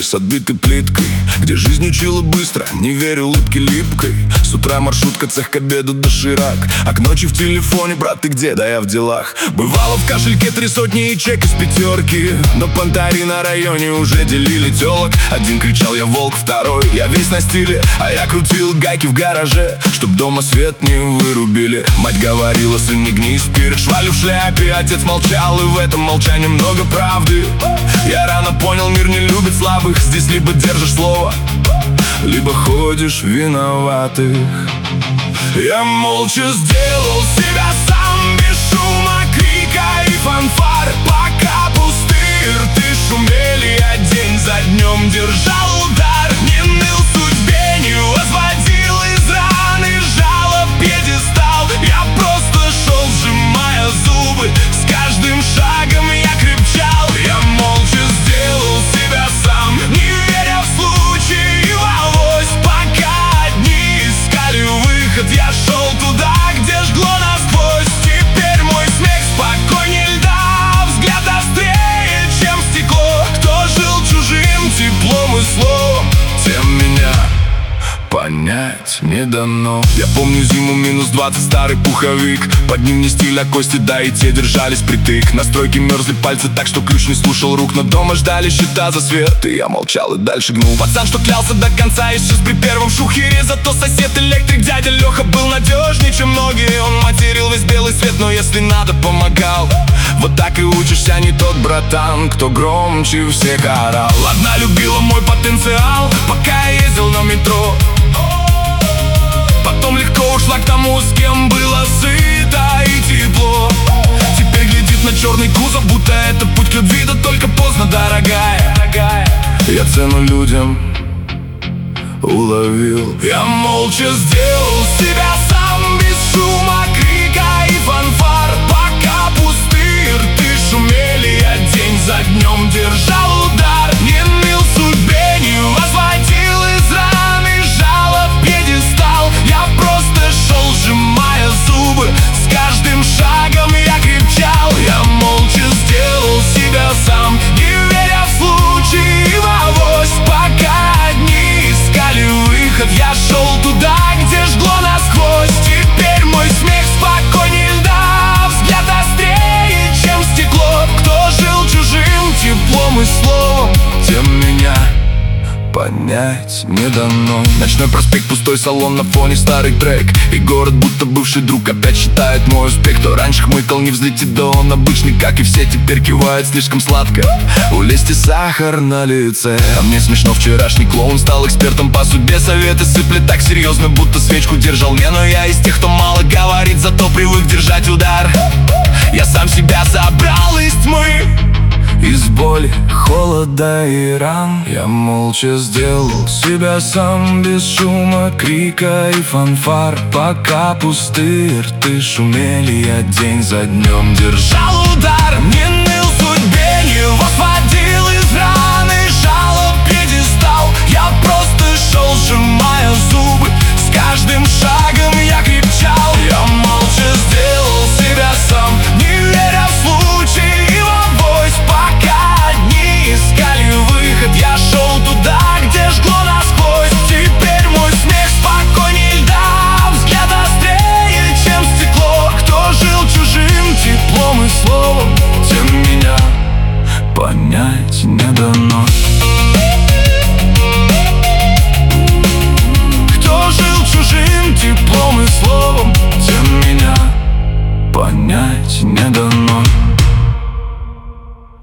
с отбитой плиткой, где жизнь учила быстро, не верю улыбке липкой. С утра маршрутка, цех к обеду доширак, а к ночи в телефоне: брат, ты где? Да я в делах. Бывало в кошельке 3 сотни и чек из 5, но понтари на районе уже делили телок. Один кричал: я волк, второй: я весь на стиле. А я крутил гайки в гараже, чтоб дома свет не вырубили. Мать говорила: сын, не гни спирит, швалю в шляпе. Отец молчал, и в этом молчании много правды. Я рано понял, мир не любит слабых. Здесь либо держишь слово, либо ходишь виноватых. Я молча сделал себя сам, без шума, крика и фанфар. Пока пустые рты шумели, я день за днем держал удар. Не ныл судьбе, не возводил из раны жалоб пьедестал. Я просто шел, сжимая зубы, с каждым шагом я крепчал. Я молча сделал себя сам, не веря в случай и в авось. Пока одни искали выход, я шел туда, где жгло насквозь. Теперь мой смех спокойнее льда, взгляд острее, чем стекло. Кто жил чужим теплом и словом, тем меня понять не дано. Я помню зиму, -20, старый пуховик. Под ним не стиль, а кости, да и те держались притык. На стройке мерзли пальцы так, что ключ не слушал рук. Но дома ждали счета за свет, и я молчал и дальше гнул. Пацан, что клялся до конца, исчез при первом шухере. Зато сосед электрик, дядя Леха, был надежнее, чем многие. Он материл весь белый свет, но если надо, помогал. Вот так и учишься, не тот братан, кто громче всех орал. Одна любила мой потенциал, пока я ездил на метро. Потом легко ушла к тому, с кем было сыто и тепло. Теперь глядит на черный кузов, будто это путь к любви. Да только поздно, дорогая. Я цену людям уловил. Я молча сделал себя сам, без шума, крика и фанфар. Пока пустые рты шумели, я день за днем держал удар. Не ныл судьбе, не возводил из раны жалоб пьедестал. Я просто шел, сжимая зубы, с каждым шагом я крепчал. Я молча сделал себя сам, не веря в случай и в авось. Пока одни искали выход, я шел туда, где жгло насквозь. Теперь мой смех спокойнее льда, взгляд острее, чем стекло. Кто жил чужим теплом и словом, тем меня понять не дано. Ночной проспект, пустой салон, на фоне старый трек. И город, будто бывший друг, опять считает мой успех. Кто раньше хмыкал, не взлетит, да он обычный, как и все. Теперь кивает слишком сладко, у лести сахар на лице. А мне смешно, вчерашний клоун стал экспертом по судьбе. Советы сыплет так серьезно, будто свечку держал мне. Но я из тех, кто мало говорит, зато привык держать удар. Я сам себя забрал из тьмы, из боли, холода и ран. Я молча сделал себя сам, без шума, крика и фанфар. Пока пустые рты шумели, я день за днем держал удар. Не ныл судьбе, не возводил из раны жалоб пьедестал. Я просто шел, сжимая зубы, с каждым шагом я крепчал. Я молча сделал себя сам, не веря в случай и в авось. Пока одни искали выход, я шел туда, где жгло насквозь. Теперь мой смех спокойнее льда, взгляд острее, чем стекло. Кто жил чужим теплом и словом, тем меня понять не дано. Кто жил чужим теплом и словом, тем меня понять не дано.